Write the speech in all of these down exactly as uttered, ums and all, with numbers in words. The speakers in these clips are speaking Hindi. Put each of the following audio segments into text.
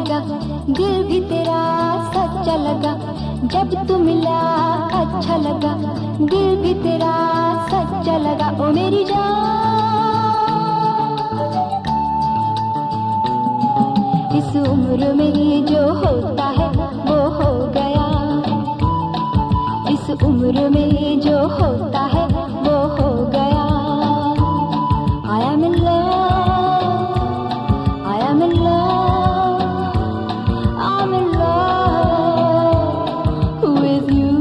लगा, दिल भी तेरा सच्चा लगा। जब तू मिला अच्छा लगा, दिल भी तेरा सच्चा लगा। ओ मेरी जान, इस उम्र में जो होता है वो हो गया। इस उम्र में जो होता है वो हो गया। I am in love, I am in love, I'm in love with you.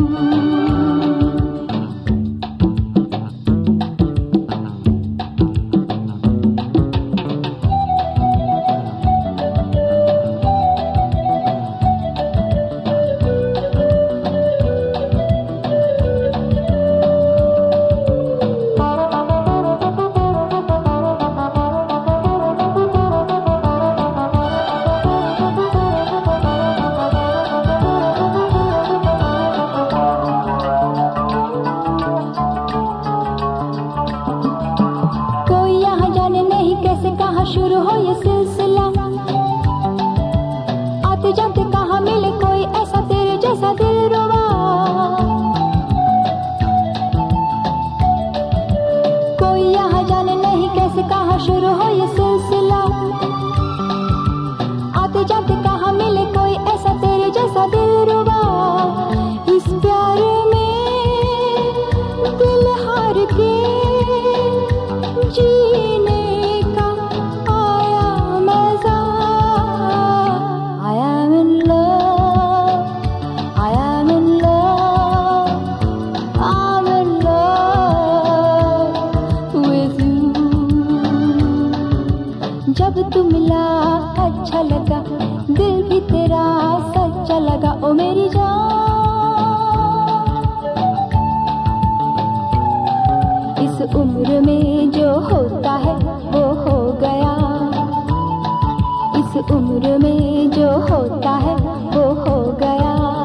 शुरू हो ये सिलसिला, आते जाते कहाँ मिले कोई ऐसा तेरे जैसा दिलरुबा। कोई यहाँ जाने नहीं कैसे कहाँ शुरू हो ये सिलसिला, आते जाते कहाँ मिले कोई ऐसा तेरे जैसा दिलरुबा। इस प्यार में दिल हार के जीने जब तू मिला अच्छा लगा, दिल भी तेरा सच्चा लगा। ओ मेरी जान, इस उम्र में जो होता है वो हो गया। इस उम्र में जो होता है वो हो गया।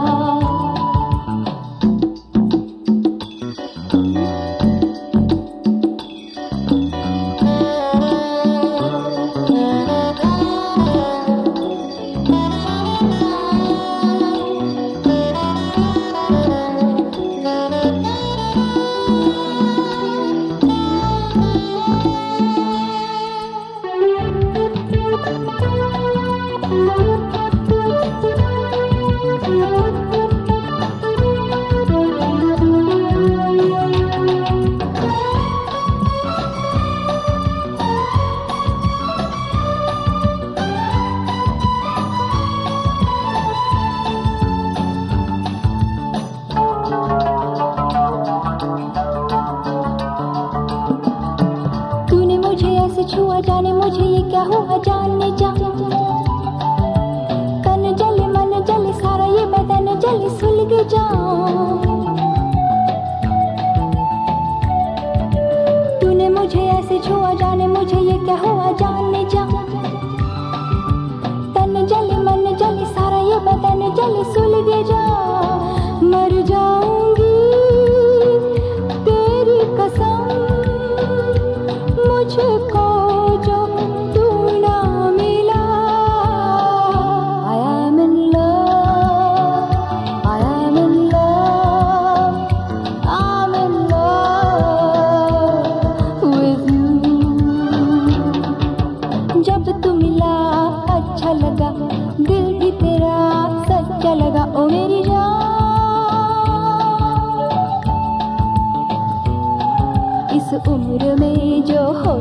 छुआ जाने मुझे ये क्या हुआ, जाने जा। तन जले मन जले सारा ये बदन जले सुलग जाऊं। तूने मुझे ऐसे छुआ जाने मुझे ये क्या हुआ, जाने जा। तन जले मन जले सारा ये बदन जले सुलग जाऊं। मर जाऊंगी तेरी कसम, मुझको जब तू मिला अच्छा लगा, दिल भी तेरा सच्चा लगा। ओ मेरी जान, इस उम्र में जो हो